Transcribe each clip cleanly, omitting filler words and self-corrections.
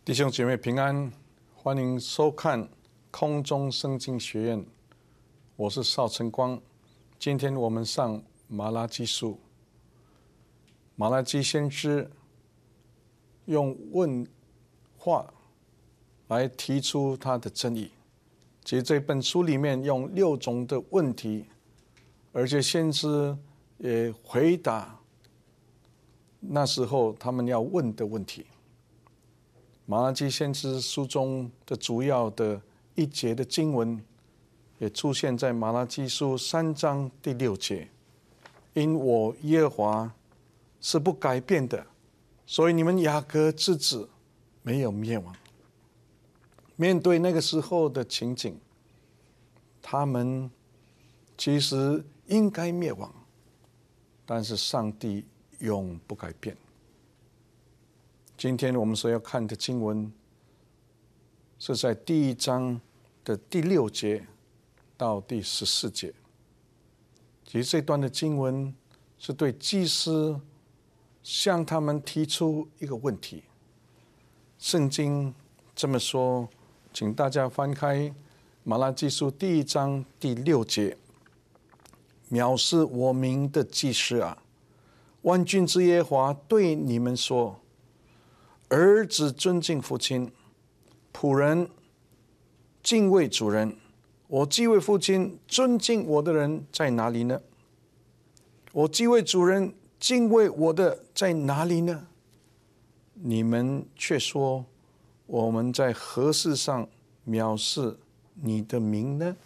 弟兄姐妹平安，欢迎收看空中圣经学院，我是邵晨光。今天我们上马拉基书，马拉基先知用问话来提出他的真理。其实这本书里面用6种的问题，而且先知也回答那时候他们要问的问题。马拉基先知书中的主要的一节的经文，也出现在马拉基书3章第6节。因我耶和华是不改变的，所以你们雅各之子没有灭亡。面对那个时候的情景，他们其实应该灭亡，但是上帝永不改变。今天我们所要看的经文是在第1章的第6节到第14节。其实这段的经文是对祭司向他们提出一个问题。圣经这么说，请大家翻开马拉基书第1章第6节。藐视我名的祭司啊，万军之耶和华对你们说，儿子尊敬父亲，仆人敬畏主人。我既为父亲，尊敬我的人在哪里呢？我既为主人，敬畏我的在哪里呢？你们却说，我们在何事上藐视你的名呢？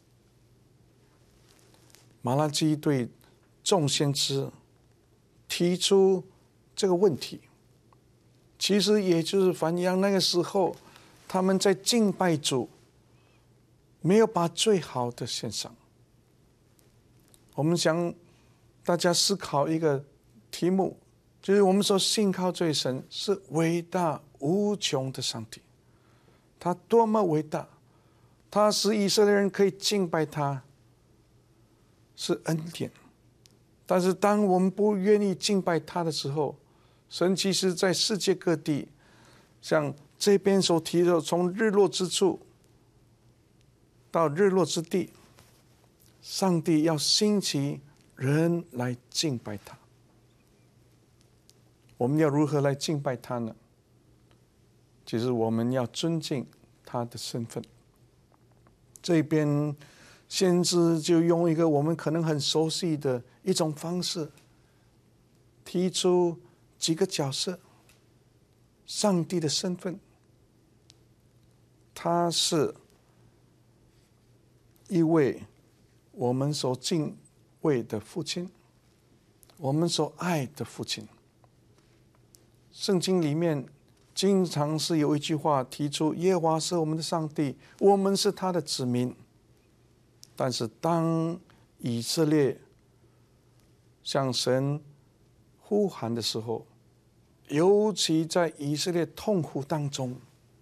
马拉基对众先知提出这个问题，其实也就是反映那个时候他们在敬拜主，没有把最好的献上。我们想大家思考一个题目，就是我们说信靠这位神是伟大无穷的上帝，他多么伟大，他使以色列人可以敬拜他，是恩典。但是当我们不愿意敬拜他的时候，神其实在世界各地，像这边所提的，从日落之处到日落之地，上帝要兴起人来敬拜他。我们要如何来敬拜他呢？其实我们要尊敬他的身份。这边先知就用一个我们可能很熟悉的一种方式，提出几个角色。上帝的身份，他是一位我们所敬畏的父亲，我们所爱的父亲。圣经里面经常是有一句话提出，耶和华是我们的上帝，我们是他的子民。但是当以色列向神呼喊的时候，尤其在以色列痛苦当中，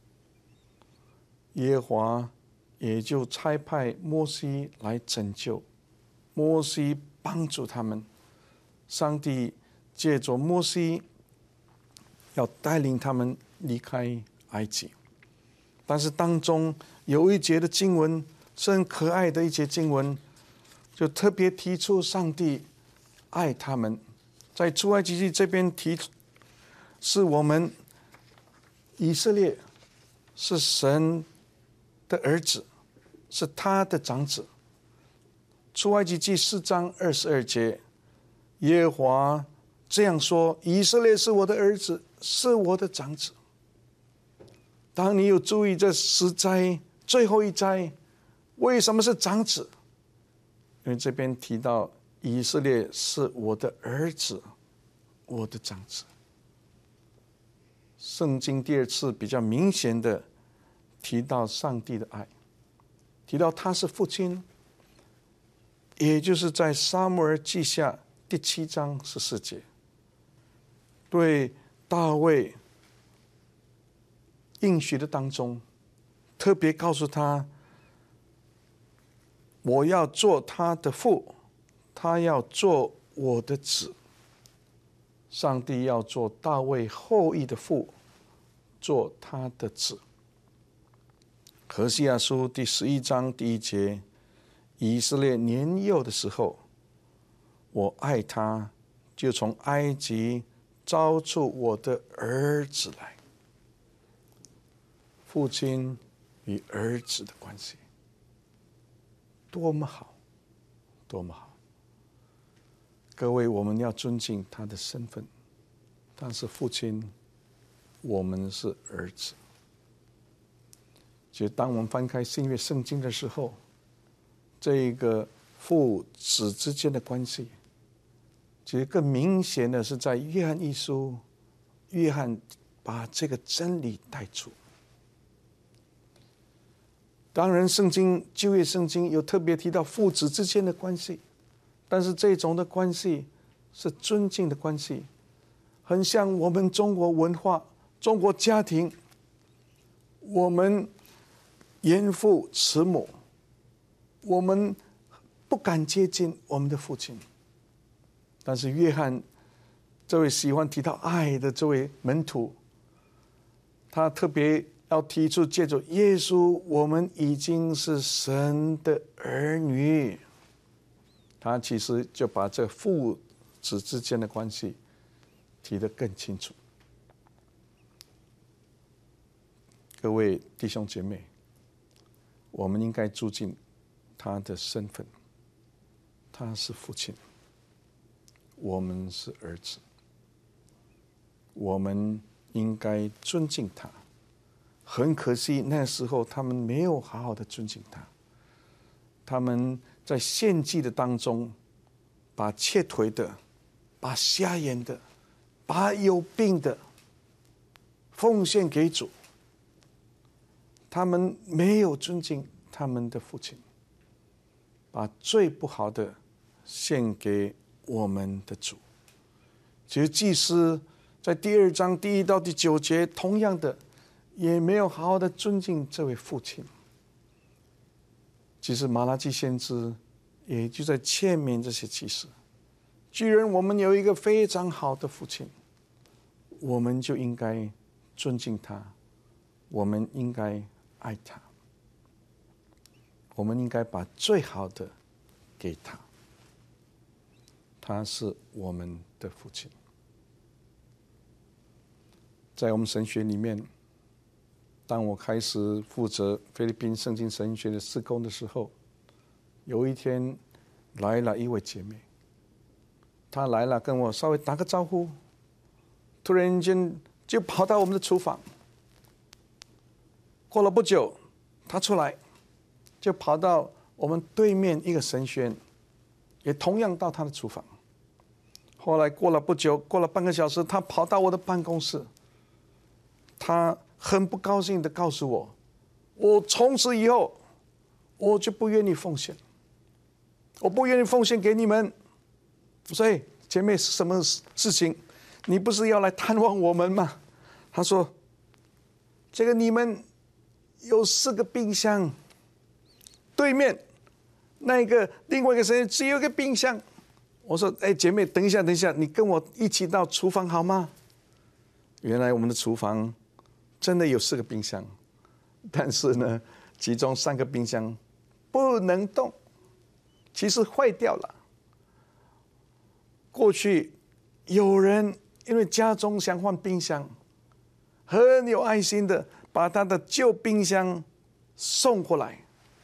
耶和华也就差派摩西来拯救，摩西帮助他们。上帝借着摩西要带领他们离开埃及。但是当中有一节的经文是很可爱的一节经文，就特别提出上帝爱他们。在出埃及记这边提出，是我们以色列是神的儿子，是他的长子。出埃及记4章22节，耶和华这样说，以色列是我的儿子，是我的长子。当你有注意这10灾最后一灾为什么是长子？因为这边提到以色列是我的儿子，我的长子。圣经第2次比较明显的提到上帝的爱，提到他是父亲，也就是在撒母耳记下第7章14节，对大卫应许的当中，特别告诉他，我要做他的父，他要做我的子。上帝要做大卫后裔的父， 做他的子。何西阿书第11章第1节，以色列年幼的时候，我爱他，就从埃及招出我的儿子来。父亲与儿子的关系多么好，多么好！各位，我们要尊敬他的身份，他是父亲，我们是儿子。其实当我们翻开新约圣经的时候，这个父子之间的关系，其实更明显的是在约翰一书，约翰把这个真理带出。当然圣经旧约圣经有特别提到父子之间的关系，但是这种的关系是尊敬的关系，很像我们中国文化、中国家庭，我们严父慈母，我们不敢接近我们的父亲。但是约翰这位喜欢提到爱的这位门徒，他特别要提出，借着耶稣，我们已经是神的儿女。他其实就把这父子之间的关系提得更清楚。各位弟兄姐妹，我们应该注敬他的身份，他是父亲，我们是儿子，我们应该尊敬他。很可惜，那时候他们没有好好的尊敬他，他们在献祭的当中，把切腿的、把瞎眼的、把有病的奉献给主。他们没有尊敬他们的父亲，把最不好的献给我们的主。其实祭司在第2章第1到第9节，同样的也没有好好的尊敬这位父亲。其实马拉基先知也就在劝勉这些祭司，既然我们有一个非常好的父亲，我们就应该尊敬他，我们应该爱他，我们应该把最好的给他。他是我们的父亲。在我们神学里面，当我开始负责菲律宾圣经神学的事工的时候，有一天来了一位姐妹，她来了跟我稍微打个招呼，突然间就跑到我们的厨房。过了不久，她出来就跑到我们对面一个神学院，也同样到她的厨房。后来过了不久，过了半个小时，她跑到我的办公室，她很不高兴地告诉我，我从此以后我就不愿意奉献，我不愿意奉献给你们。所以姐妹，是什么事情？你不是要来探望我们吗？她说，这个你们有4个冰箱，对面那个另外一个神只有一个冰箱。我说，姐妹，等一下，你跟我一起到厨房好吗？原来我们的厨房真的有4个冰箱，但是呢，其中3个冰箱不能动，其实坏掉了。过去有人因为家中想换冰箱，很有爱心的把他的旧冰箱送过来。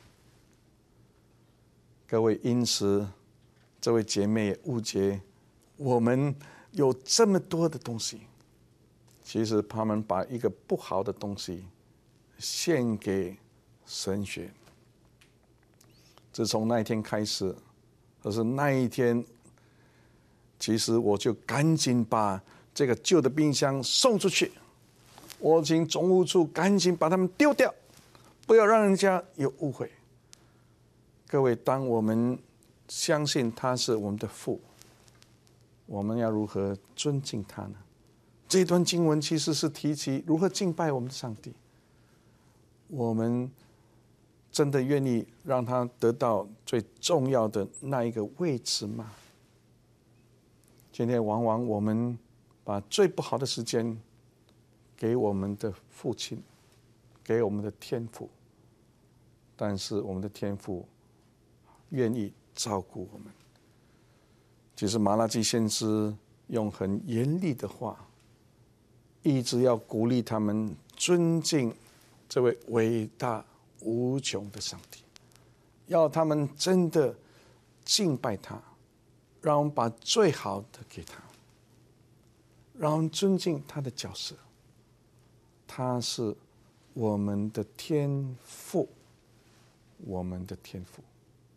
各位，因此这位姐妹也误解我们有这么多的东西，其实他们把一个不好的东西献给神学。自从那一天开始，可是那一天，其实我就赶紧把这个旧的冰箱送出去，我请总务处赶紧把它们丢掉，不要让人家有误会。各位，当我们相信他是我们的父，我们要如何尊敬他呢？这段经文其实是提及如何敬拜我们的上帝。我们真的愿意让他得到最重要的那一个位置吗？今天往往我们把最不好的时间给我们的父亲，给我们的天父，但是我们的天父愿意照顾我们。其实马拉基先知用很严厉的话，一直要鼓励他们尊敬这位伟大无穷的上帝，要他们真的敬拜他，让我们把最好的给他，让我们尊敬他的角色。他是我们的天父，我们的天父，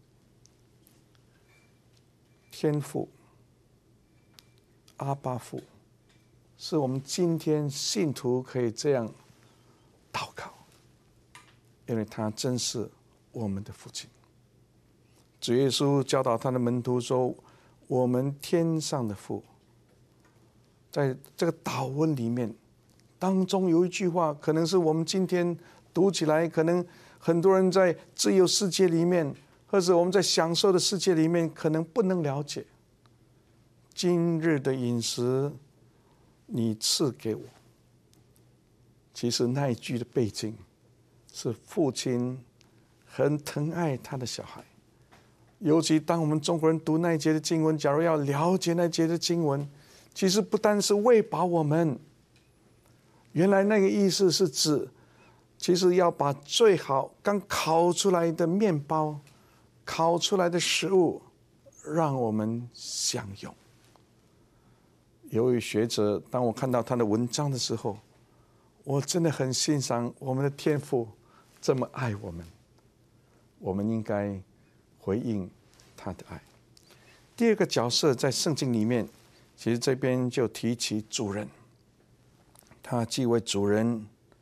天父，阿爸父，是我们今天信徒可以这样祷告，因为他真是我们的父亲。主耶稣教导他的门徒说：“我们天上的父。”在这个祷文里面，当中有一句话，可能是我们今天读起来，可能很多人在自由世界里面，或者我们在享受的世界里面，可能不能了解。今日的饮食，你赐给我。其实那一句的背景，是父亲很疼爱他的小孩。尤其当我们中国人读那一节的经文，假如要了解那一节的经文，其实不单是喂饱我们，原来那个意思是指，其实要把最好刚烤出来的面包、烤出来的食物，让我们享用。有位学者，当我看到他的文章的时候，我真的很欣赏我们的天父这么爱我们，我们应该回应他的爱。第二个角色在圣经里面，其实这边就提起主人，他既为主人，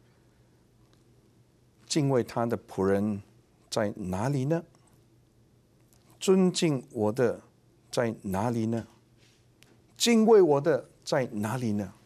敬畏他的仆人在哪里呢？尊敬我的在哪里呢？敬畏我的在哪里呢？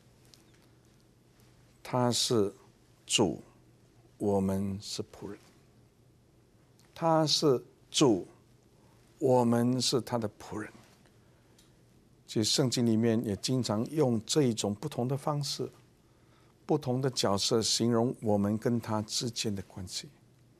他是主，我们是仆人。他是主，我们是他的仆人。其实圣经里面也经常用这一种不同的方式、不同的角色形容我们跟他之间的关系。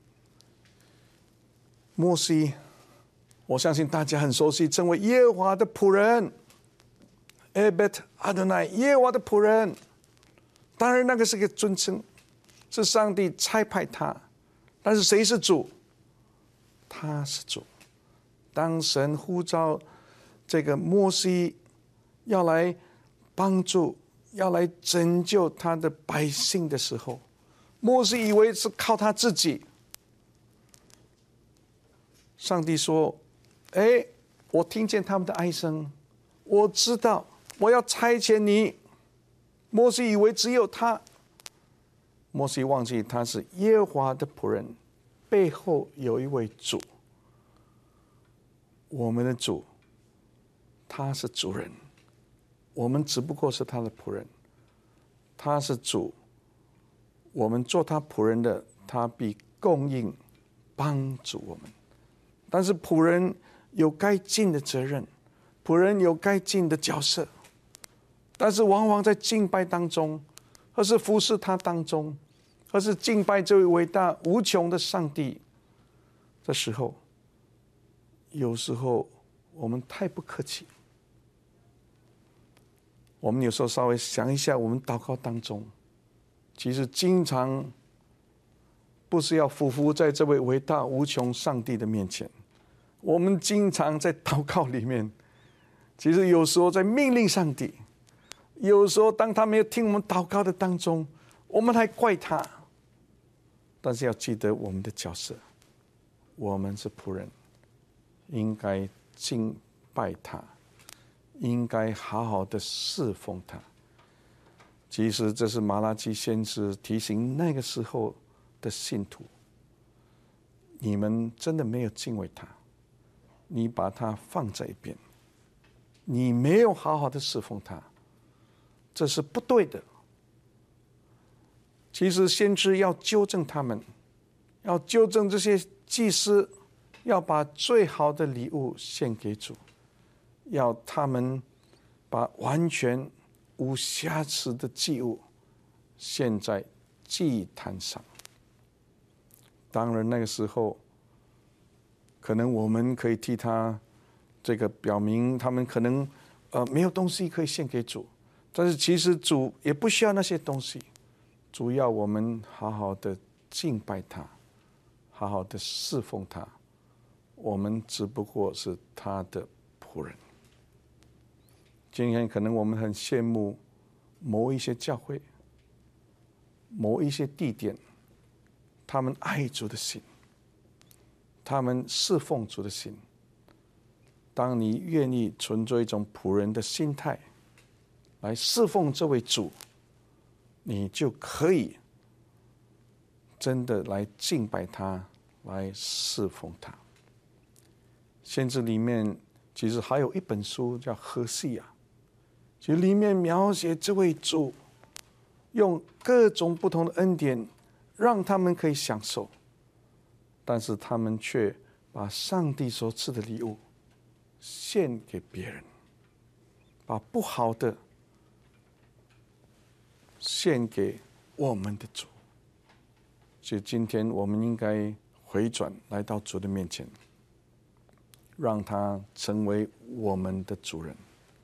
摩西，我相信大家很熟悉，称为耶和华的仆人。Ebed Adonai， 耶和华的仆人。当然那个是个尊称，是上帝差派他。但是谁是主？他是主。当神呼召这个摩西要来帮助、要来拯救他的百姓的时候，摩西以为是靠他自己。上帝说：“我听见他们的哀声，我知道我要差遣你。”摩西以为只有他，摩西忘记他是耶和华的仆人，背后有一位主。我们的主，他是主人，我们只不过是他的仆人。他是主，我们做他仆人的，他必供应帮助我们。但是仆人有该尽的责任，仆人有该尽的角色，但是往往在敬拜当中，或是服侍他当中，或是敬拜这位伟大无穷的上帝的时候，有时候我们太不客气。我们有时候稍微想一下，我们祷告当中，其实经常不是要匍匐在这位伟大无穷上帝的面前，我们经常在祷告里面，其实有时候在命令上帝，有时候当他没有听我们祷告的当中，我们还怪他。但是要记得我们的角色，我们是仆人，应该敬拜他，应该好好的侍奉他。其实这是马拉基先知提醒那个时候的信徒，你们真的没有敬畏他，你把他放在一边，你没有好好的侍奉他，这是不对的。其实先知要纠正他们，要纠正这些祭司，要把最好的礼物献给主，要他们把完全无瑕疵的祭物献在祭坛上。当然那个时候可能我们可以替他这个表明他们可能没有东西可以献给主，但是其实主也不需要那些东西，主要我们好好的敬拜他，好好的侍奉他，我们只不过是他的仆人。今天可能我们很羡慕某一些教会，某一些地点，他们爱主的心，他们侍奉主的心。当你愿意存着一种仆人的心态来侍奉这位主，你就可以真的来敬拜他，来侍奉他。先知里面其实还有一本书叫《何西亚》，其实里面描写这位主用各种不同的恩典让他们可以享受，但是他们却把上帝所赐的礼物献给别人，把不好的献给我们的主。所以今天我们应该回转来到主的面前，让他成为我们的主人。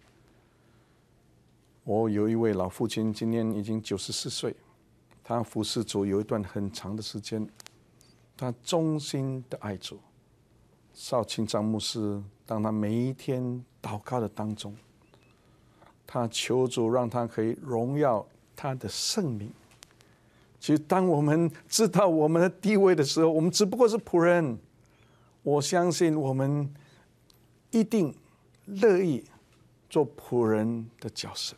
我有一位老父亲，今年已经94岁，他服侍主有一段很长的时间，他忠心的爱主。邵清章牧师，当他每一天祷告的当中，他求主让他可以荣耀他的圣名。其实当我们知道我们的地位的时候，我们只不过是仆人，我相信我们一定乐意做仆人的角色。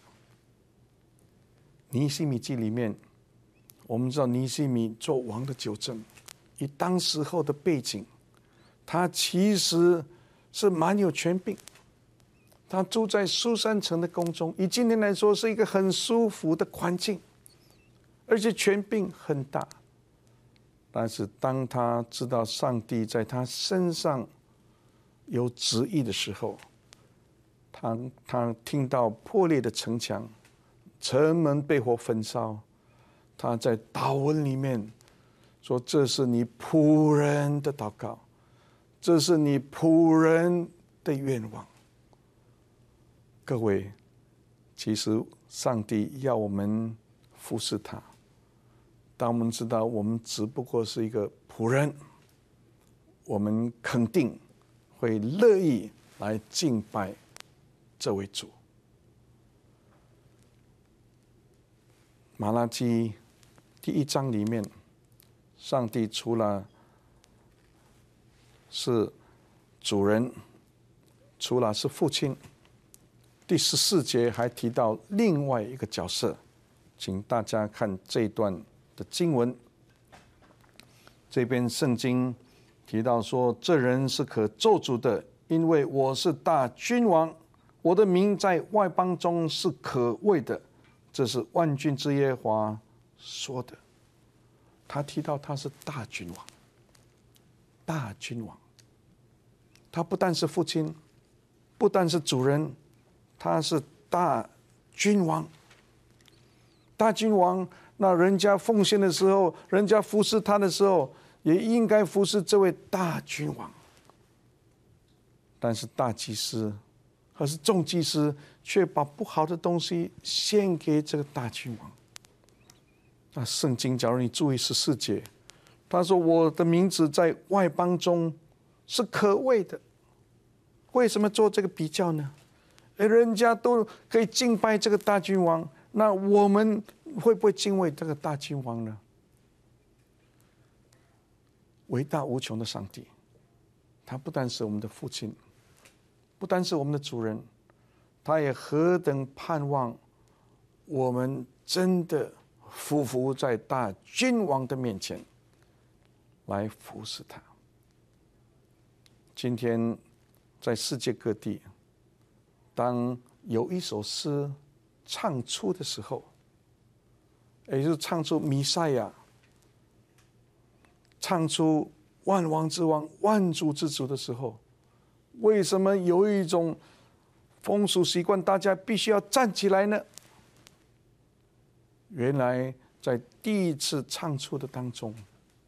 尼希米记里面，我们知道尼希米做王的纠正，以当时候的背景，他其实是蛮有权柄，他住在苏珊城的宫中，以今天来说是一个很舒服的环境，而且权柄很大。但是当他知道上帝在他身上有旨意的时候，他听到破裂的城墙，城门被火焚烧，他在祷文里面说：“这是你仆人的祷告，这是你仆人的愿望。”各位，其实上帝要我们服侍他，当我们知道我们只不过是一个仆人，我们肯定会乐意来敬拜这位主。马拉基第1章里面，上帝除了是主人，除了是父亲，第14节还提到另外一个角色，请大家看这一段的经文。这边圣经提到说：“这人是可咒诅的，因为我是大君王，我的名在外邦中是可畏的。”这是万军之耶和华说的。他提到他是大君王，大君王。他不但是父亲，不但是主人，他是大君王。大君王，那人家奉献的时候，人家服侍他的时候，也应该服侍这位大君王。但是大祭司或是众祭司却把不好的东西献给这个大君王。那圣经，假如你注意14节，他说：“我的名字在外邦中是可畏的。”为什么做这个比较呢？人家都可以敬拜这个大君王，那我们会不会敬畏这个大君王呢？伟大无穷的上帝，他不但是我们的父亲，不单是我们的主人，他也何等盼望我们真的匍匐在大君王的面前来服侍他。今天在世界各地，当有一首诗唱出的时候，也就是唱出弥赛亚，唱出万王之王、万主之主的时候，为什么有一种风俗习惯，大家必须要站起来呢？原来在第一次唱出的当中，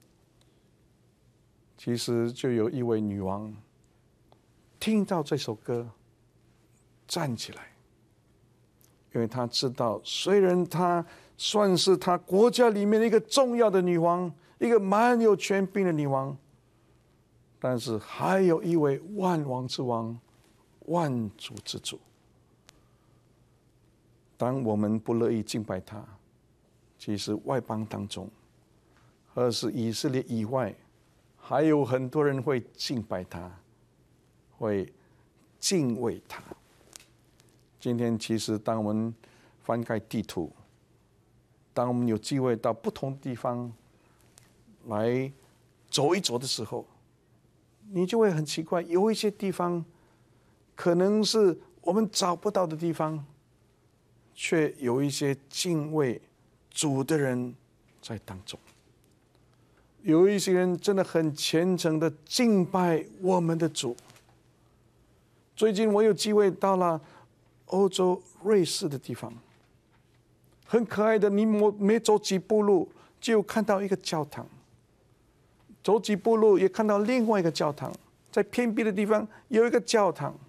其实就有一位女王听到这首歌站起来，因为她知道，虽然她算是她国家里面的一个重要的女王，一个蛮有权柄的女王，但是还有一位万王之王，万主之主。当我们不乐意敬拜他，其实外邦当中，或是以色列以外，还有很多人会敬拜他，会敬畏他。今天其实当我们翻开地图，当我们有机会到不同地方来走一走的时候，你就会很奇怪，有一些地方可能是我们找不到的地方，却有一些敬畏主的人在当中。有一些人真的很虔诚的敬拜我们的主。最近我有机会到了欧洲瑞士的地方，很可爱的，你每走几步路就看到一个教堂，走几步路也看到另外一个教堂，在偏僻的地方有一个教堂。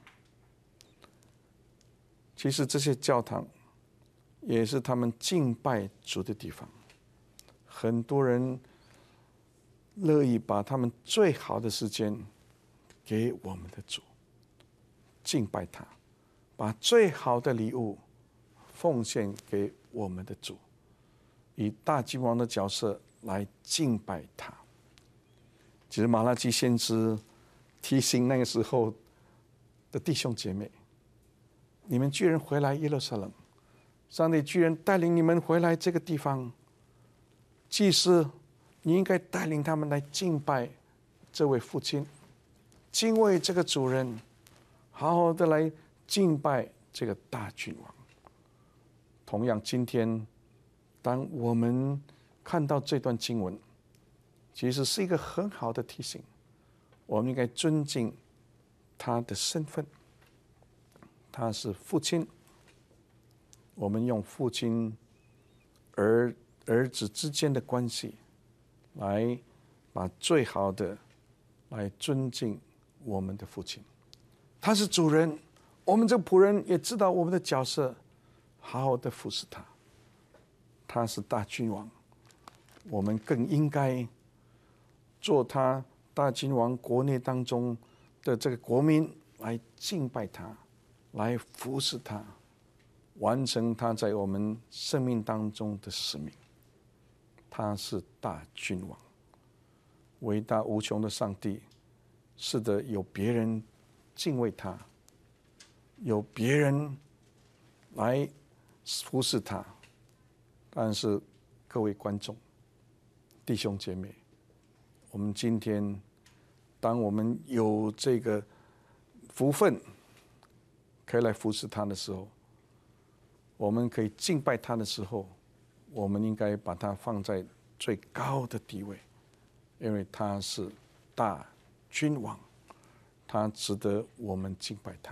其实这些教堂也是他们敬拜主的地方。很多人乐意把他们最好的时间给我们的主，敬拜他，把最好的礼物奉献给我们的主，以大君王的角色来敬拜他。其实马拉基先知提醒那个时候的弟兄姐妹，你们居然回来耶路撒冷，上帝居然带领你们回来这个地方，祭司你应该带领他们来敬拜这位父亲，敬畏这个主人，好好的来敬拜这个大君王。同样今天当我们看到这段经文，其实是一个很好的提醒，我们应该尊敬他的身份，他是父亲，我们用父亲儿子之间的关系来把最好的来尊敬我们的父亲。他是主人，我们这个仆人也知道我们的角色，好好的服侍他。他是大君王，我们更应该做他大君王国内当中的这个国民，来敬拜他，来服侍他，完成他在我们生命当中的使命。他是大君王，伟大无穷的上帝。是的，有别人敬畏他，有别人来服侍他，但是各位观众、弟兄姐妹，我们今天当我们有这个福分可以来服侍他的时候，我们可以敬拜他的时候，我们应该把他放在最高的地位，因为他是大君王，他值得我们敬拜他。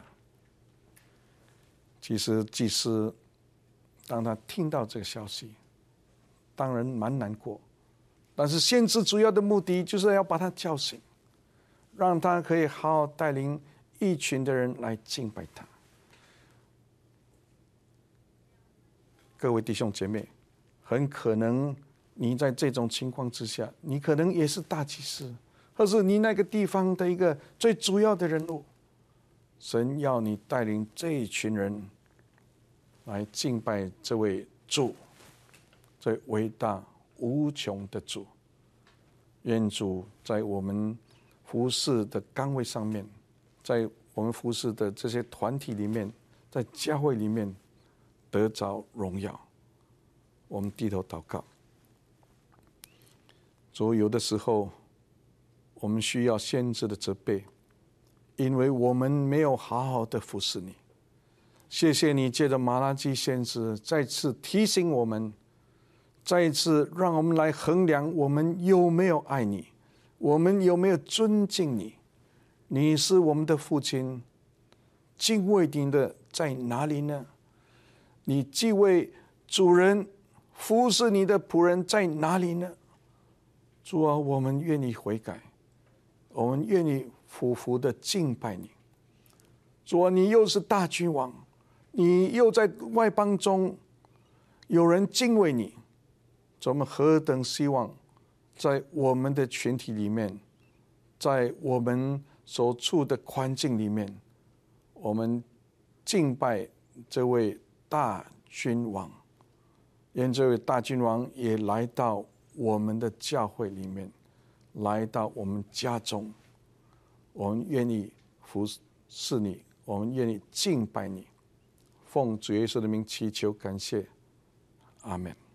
其实祭司当他听到这个消息，当然蛮难过，但是先知主要的目的就是要把他叫醒，让他可以好好带领一群的人来敬拜他。各位弟兄姐妹，很可能你在这种情况之下，你可能也是大祭司，或是你那个地方的一个最主要的人物。神要你带领这一群人来敬拜这位主，这伟大无穷的主。愿主在我们服事的岗位上面，在我们服事的这些团体里面，在教会里面得着荣耀。我们低头祷告。主，有的时候我们需要先知的责备，因为我们没有好好的服侍你。谢谢你借着马拉基先知再次提醒我们，再一次让我们来衡量我们有没有爱你，我们有没有尊敬你。你是我们的父亲，敬畏你的在哪里呢？你既为主人服侍你的仆人在哪里呢？主啊，我们愿意悔改，我们愿意俯伏的敬拜你。主啊，你又是大君王，你又在外邦中有人敬畏你，我们何等希望在我们的群体里面，在我们所处的环境里面，我们敬拜这位大君王，愿这位大君王也来到我们的教会里面，来到我们家中。我们愿意服侍你，我们愿意敬拜你，奉主耶稣的名祈求感谢，阿们。